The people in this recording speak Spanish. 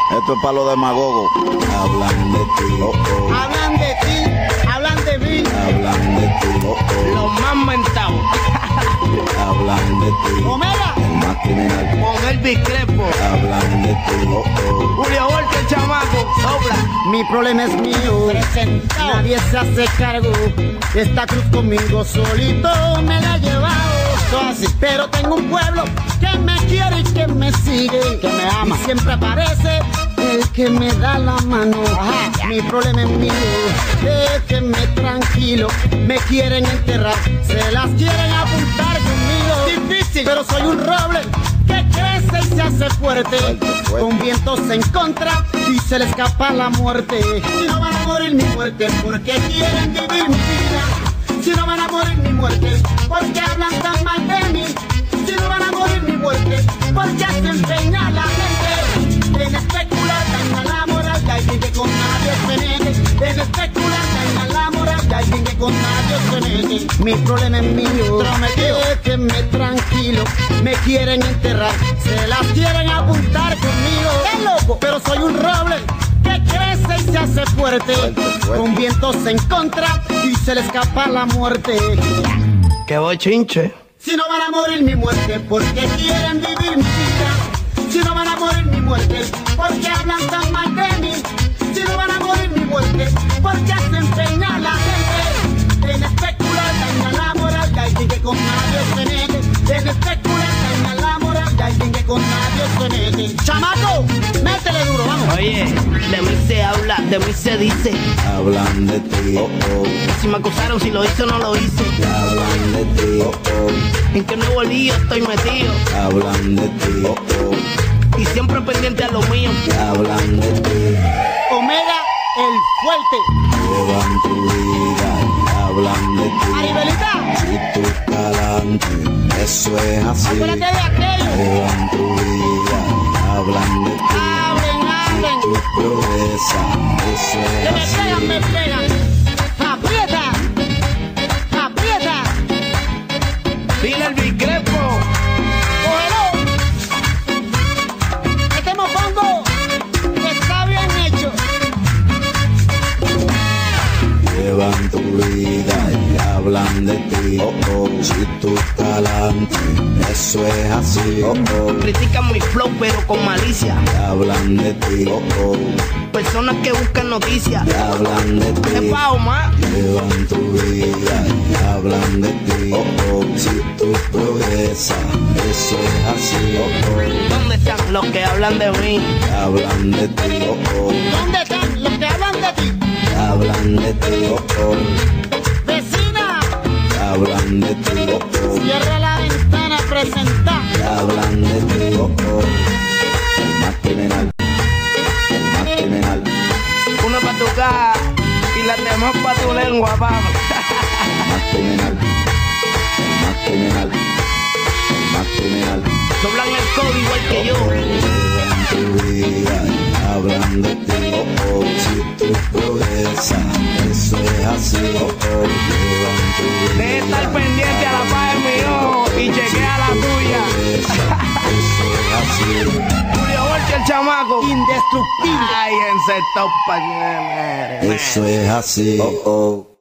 Esto es para los demagogos. Hablan de ti, oh, oh. Hablan de ti, hablan de mí. Hablan de ti, oh, oh. Los más mentados. Hablan de ti. Omega. El más criminal. Con el discrepo. Hablan de ti, oh, oh. Julio Volta, el chamaco. Sopla. Mi problema es mío. Presentado. Nadie se hace cargo. Esta cruz conmigo solito me la he llevado. Así. Pero tengo un pueblo que me quiere y que me sigue, que me ama. Y siempre aparece el que me da la mano. Ajá. Mi problema es mío. Déjenme tranquilo. Me quieren enterrar. Se las quieren apuntar conmigo. Difícil, pero soy un roble que crece y se hace fuerte. Con vientos en contra y se le escapa la muerte. Si no van a morir mi muerte, porque quieren vivir mi vida. Si no van a morir mi muerte, porque hablan tan mal de mí. Si no van a morir mi muerte, porque se empeña la gente en especular, daña la moral y alguien que con nadie se mete. En especular, daña la moral y alguien que con nadie se mete. Mi problema es mío, déjenme tranquilo. Me quieren enterrar, se las quieren apuntar conmigo. ¡Qué loco! Pero soy un roble que crece y se hace fuerte, con vientos en contra y se le escapa la muerte. ¡Qué bochinche! Si no van a morir mi muerte, porque quieren vivir mi vida. Si no van a morir mi muerte, porque hablan tan mal de mí. Si no van a morir mi muerte, porque se empeña la gente en especular, daña la moral y alguien que con nadie se mete. En especular, daña la moral y alguien que con nadie se mete. ¡Chamaco! ¡Métele duro, vamos! Oye, de mí se habla, de mí se dice. Hablan de ti, oh, oh. Si me acusaron, si lo hice o no lo hice. Hablan de ti, oh, oh. En qué nuevo lío estoy metido. Hablan de ti, oh, oh. Y siempre pendiente a lo mío. Hablan de ti. Omega, el fuerte. Llevan tu vida y hablan de ti. Maribelita, Si tú talante, eso es así. acuérdate de aquello. Llevan tu vida y hablan de ti. Hablen, hablen. Tu progresa, eso Que es me así. pegan, me pegan. Aprieta, aprieta. Dile el discrepo. Cógelo. Este mofongo está bien hecho. Llevan tu vida y hablan de ti, oh, oh. Si tu talante, eso es así, oh, oh. Critican mi flow, pero con malicia. Hablan de ti, oh, oh. Personas que buscan noticias. Hablan de ¿Qué ti. pa' Omar? Llevan tu vida y hablan de ti, oh, oh. Si tú progresas, eso es así, oh, oh. ¿Dónde están los que hablan de mí? Hablan de ti, oh, oh. ¿Dónde están los que hablan de ti? Hablan de ti, oh, oh. Vecina, Hablan de ti, oh, oh. cierra la ventana, presenta. Hablan de ti, oh, oh. El más criminal, el más criminal. Una pa' tu cara y las demás pa' tu lengua, papá. El más criminal, el más criminal, el más criminal. Doblan el código igual que yo. Llevan tu vida y hablan de ti, oh, oh. Si tú progresas, eso es así, oh, oh. Llevan tu vida. Deje estar pendiente a la paz de mi ojo y chequea la tuya. Eso es así. Julio Volta, el chamaco. Indestructible. Ay, en ese top. Eso es así, oh, oh.